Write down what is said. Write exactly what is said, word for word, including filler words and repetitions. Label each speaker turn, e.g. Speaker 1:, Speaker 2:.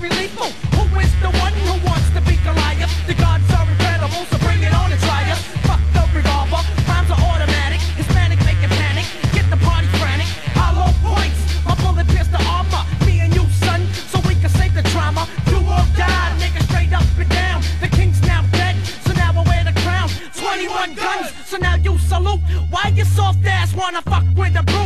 Speaker 1: very lethal. Who is the one who wants to beat Goliath? The gods are incredible, so bring it on and try us. Fuck the revolver, rhymes are automatic. Hispanic making panic, get the party frantic. Hollow points, my bullet pierced the armor. Me and you, son, so we can save the trauma. Do or die, nigga, straight up and down. The king's now dead, so now I wear the crown. twenty-one guns, so now you salute. Why you soft ass wanna fuck with a broom?